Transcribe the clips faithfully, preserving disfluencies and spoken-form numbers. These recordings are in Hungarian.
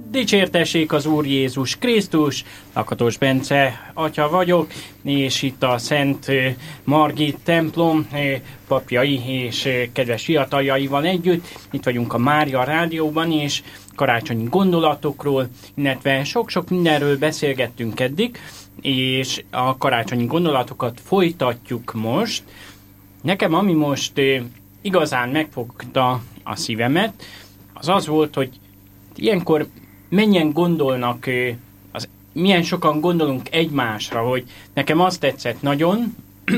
Dicsértessék az Úr Jézus Krisztus, Lakatos Bence atya vagyok, és itt a Szent Margit templom papjai és kedves fiataljaival együtt. Itt vagyunk a Mária Rádióban, és karácsonyi gondolatokról, illetve sok-sok mindenről beszélgettünk eddig, és a karácsonyi gondolatokat folytatjuk most. Nekem ami most igazán megfogta a szívemet, az az volt, hogy ilyenkor mennyien gondolnak, az, milyen sokan gondolunk egymásra, hogy nekem azt tetszett nagyon,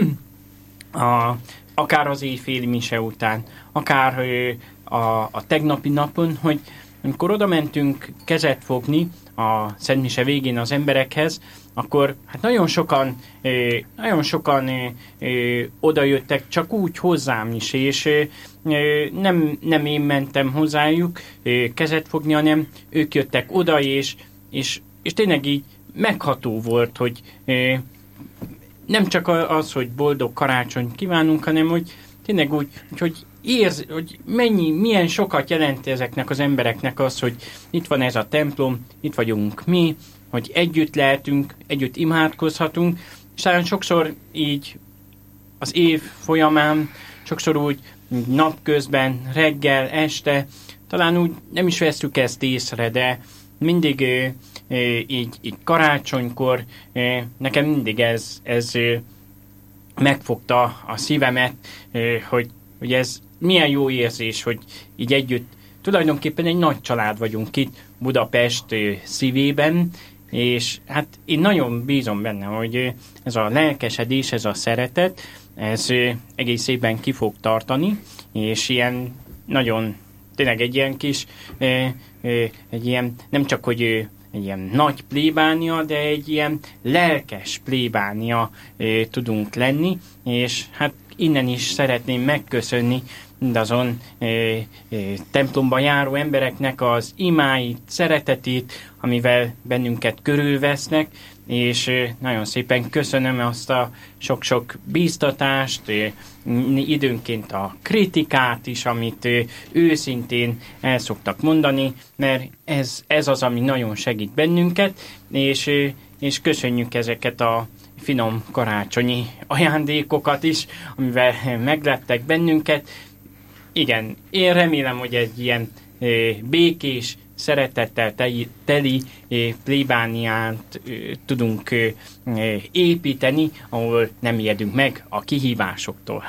a, akár az éjféli mise után, akár a, a tegnapi napon, hogy amikor oda mentünk kezet fogni a Szent Mise végén az emberekhez, akkor hát nagyon sokan, nagyon sokan oda jöttek csak úgy hozzám is, és nem, nem én mentem hozzájuk kezet fogni, hanem ők jöttek oda, és, és, és tényleg így megható volt, hogy nem csak az, hogy boldog karácsony kívánunk, hanem hogy tényleg úgy, hogy érz, hogy mennyi, milyen sokat jelent ezeknek az embereknek az, hogy itt van ez a templom, itt vagyunk mi, hogy együtt lehetünk, együtt imádkozhatunk, és talán sokszor így az év folyamán, sokszor úgy napközben, reggel, este, talán úgy nem is vesztük ezt észre, de mindig e, e, így, így karácsonykor e, nekem mindig ez, ez e, megfogta a szívemet, e, hogy, hogy ez milyen jó érzés, hogy így együtt, tulajdonképpen egy nagy család vagyunk itt Budapest e, szívében, és hát én nagyon bízom benne, hogy ez a lelkesedés, ez a szeretet, ez egész évben ki fog tartani, és ilyen nagyon, tényleg egy ilyen kis, egy ilyen, nem csak, hogy egy ilyen nagy plébánia, de egy ilyen lelkes plébánia tudunk lenni, és hát innen is szeretném megköszönni mindazon e, e, templomban járó embereknek az imáit, szeretetét, amivel bennünket körülvesznek, és e, nagyon szépen köszönöm azt a sok-sok bíztatást, e, időnként a kritikát is, amit e, őszintén el szoktak mondani, mert ez, ez az, ami nagyon segít bennünket, és, e, és köszönjük ezeket a finom karácsonyi ajándékokat is, amivel megleptek bennünket. Igen, én remélem, hogy egy ilyen e, békés, szeretettel teli, teli e, plébániát e, tudunk e, építeni, ahol nem ijedünk meg a kihívásoktól.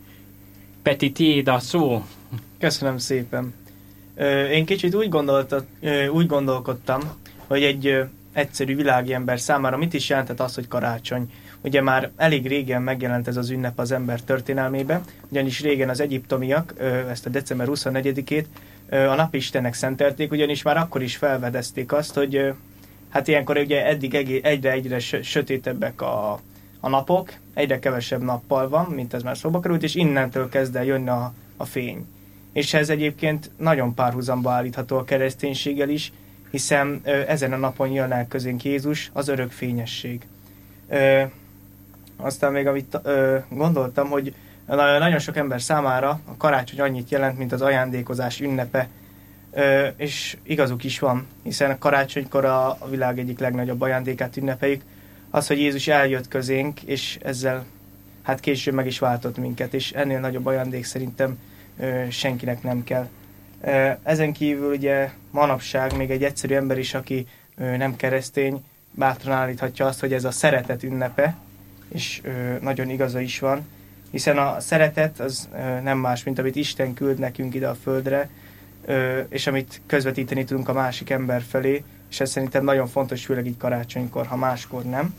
Peti, tiéd a szó. Köszönöm szépen. Én kicsit úgy, úgy gondolkodtam, hogy egy egyszerű világi ember számára mit is jelentett az, hogy karácsony. Ugye már elég régen megjelent ez az ünnep az ember történelmébe, ugyanis régen az egyiptomiak ezt a december huszonnegyedikét a napistennek szentelték, ugyanis már akkor is felfedezték azt, hogy hát ilyenkor ugye eddig egyre-egyre sötétebbek a, a napok, egyre kevesebb nappal van, mint ez már szóba került, és innentől kezd el jönni a, a fény. És ez egyébként nagyon párhuzamba állítható a kereszténységgel is, hiszen ö, ezen a napon jön el közénk Jézus, az örök fényesség. Ö, aztán még amit ö, gondoltam, hogy nagyon sok ember számára a karácsony annyit jelent, mint az ajándékozás ünnepe, ö, és igazuk is van, hiszen a karácsonykor a, a világ egyik legnagyobb ajándékát ünnepeljük, az, hogy Jézus eljött közénk, és ezzel hát később meg is váltott minket, és ennél nagyobb ajándék szerintem ö, senkinek nem kell. Ezen kívül ugye manapság még egy egyszerű ember is, aki nem keresztény, bátran állíthatja azt, hogy ez a szeretet ünnepe, és nagyon igaza is van, hiszen a szeretet az nem más, mint amit Isten küld nekünk ide a földre, és amit közvetíteni tudunk a másik ember felé, és ez szerintem nagyon fontos, főleg így karácsonykor, ha máskor nem.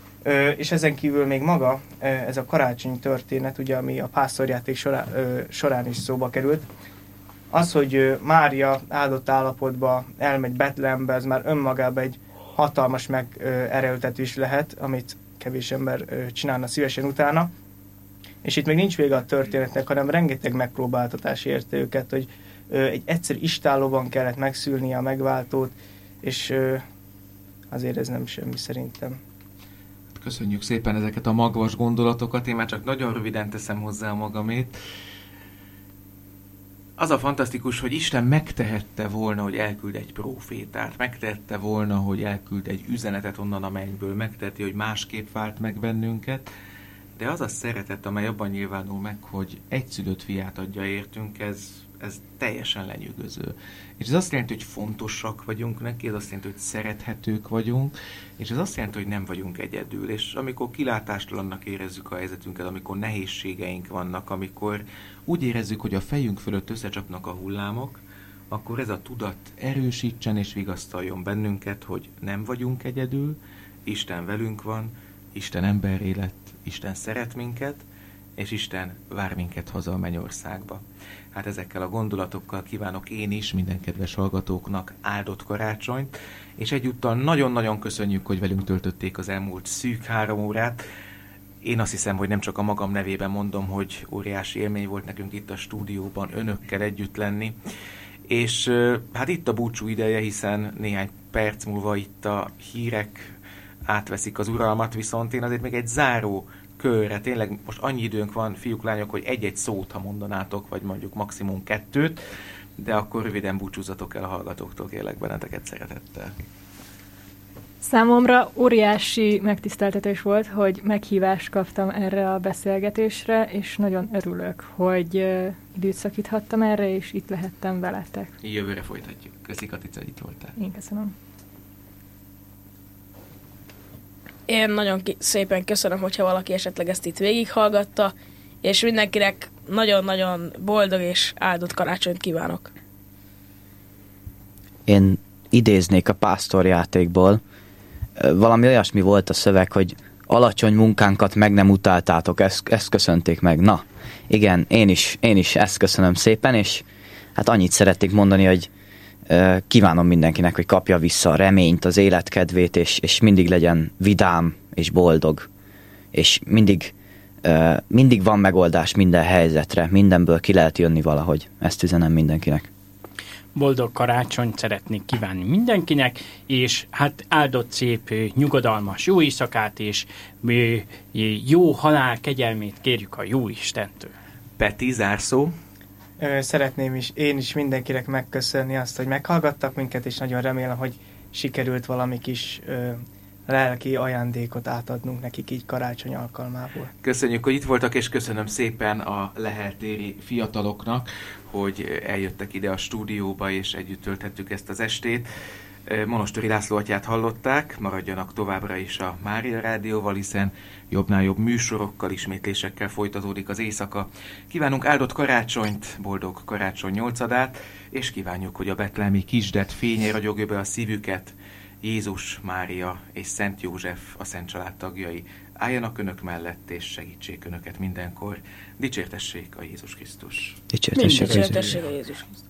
És ezen kívül még maga ez a karácsony történet, ugye, ami a pásztorjáték során, során is szóba került, az, hogy Mária áldott állapotba elmegy Betlehembe, ez már önmagában egy hatalmas megerőltetés lehet, amit kevés ember csinálna szívesen utána. És itt még nincs vége a történetnek, hanem rengeteg megpróbáltatás érte őket, hogy egy egyszerű istállóban kellett megszülnie a megváltót, és azért ez nem semmi szerintem. Köszönjük szépen ezeket a magvas gondolatokat, én már csak nagyon röviden teszem hozzá magamét. az a fantasztikus, hogy Isten megtehette volna, hogy elküld egy prófétát, megtehette volna, hogy elküld egy üzenetet onnan a mennyből, megteheti, hogy másképp vált meg bennünket, de az a szeretet, amely abban nyilvánul meg, hogy egyszülött fiát adja értünk, ez, ez teljesen lenyűgöző. És ez azt jelenti, hogy fontosak vagyunk neki, ez azt jelenti, hogy szerethetők vagyunk, és ez azt jelenti, hogy nem vagyunk egyedül. És amikor kilátástalannak érezzük a helyzetünket, amikor nehézségeink vannak, amikor úgy érezzük, hogy a fejünk fölött összecsapnak a hullámok, akkor ez a tudat erősítsen és vigasztaljon bennünket, hogy nem vagyunk egyedül, Isten velünk van, Isten emberré lett, Isten szeret minket, és Isten vár minket haza a mennyországba. Hát ezekkel a gondolatokkal kívánok én is minden kedves hallgatóknak áldott karácsonyt, és egyúttal nagyon-nagyon köszönjük, hogy velünk töltötték az elmúlt szűk három órát. Én azt hiszem, hogy nem csak a magam nevében mondom, hogy óriási élmény volt nekünk itt a stúdióban önökkel együtt lenni. És hát itt a búcsú ideje, hiszen néhány perc múlva itt a hírek átveszik az uralmat, viszont én azért még egy záró körre, tényleg most annyi időnk van, fiúk, lányok, hogy egy-egy szót, ha mondanátok, vagy mondjuk maximum kettőt, de akkor röviden búcsúzatok el a hallgatóktól, kérlek benneteket szeretettel. Számomra óriási megtiszteltetés volt, hogy meghívást kaptam erre a beszélgetésre, és nagyon örülök, hogy uh, időt szakíthattam erre, és itt lehettem veletek. Jövőre folytatjuk. Köszi, Katica, hogy itt voltál. Én köszönöm. Én nagyon ki- szépen köszönöm, hogyha valaki esetleg ezt itt végighallgatta, és mindenkinek nagyon-nagyon boldog és áldott karácsonyt kívánok. Én idéznék a pásztorjátékból. Valami olyasmi volt a szöveg, hogy alacsony munkánkat meg nem utáltátok, ezt, ezt köszönték meg. Na, igen, én is, én is ezt köszönöm szépen, és hát annyit szeretnék mondani, hogy uh, kívánom mindenkinek, hogy kapja vissza a reményt, az életkedvét, és, és mindig legyen vidám és boldog, és mindig, uh, mindig van megoldás minden helyzetre, mindenből ki lehet jönni valahogy. Ezt üzenem mindenkinek. Boldog karácsonyt szeretnék kívánni mindenkinek, és hát áldott szép, nyugodalmas jó éjszakát, és jó halál kegyelmét kérjük a jó Istentől. Peti, zárszó. Szeretném is én is mindenkinek megköszönni azt, hogy meghallgattak minket, és nagyon remélem, hogy sikerült valami kis ö, lelki ajándékot átadnunk nekik így karácsony alkalmából. Köszönjük, hogy itt voltak, és köszönöm szépen a leheltéri fiataloknak, hogy eljöttek ide a stúdióba, és együtt tölthettük ezt az estét. Monostori László atyát hallották, maradjanak továbbra is a Mária Rádióval, hiszen jobbnál jobb műsorokkal, ismétlésekkel folytatódik az éjszaka. Kívánunk áldott karácsonyt, boldog karácsony nyolcadát, és kívánjuk, hogy a betlehemi kisdet fénye ragyogja be a szívüket. Jézus, Mária és Szent József, a Szent Család tagjai álljanak önök mellett, és segítsék önöket mindenkor. Dicsértessék a Jézus Krisztus. Dicsértessék a Jézus Krisztus.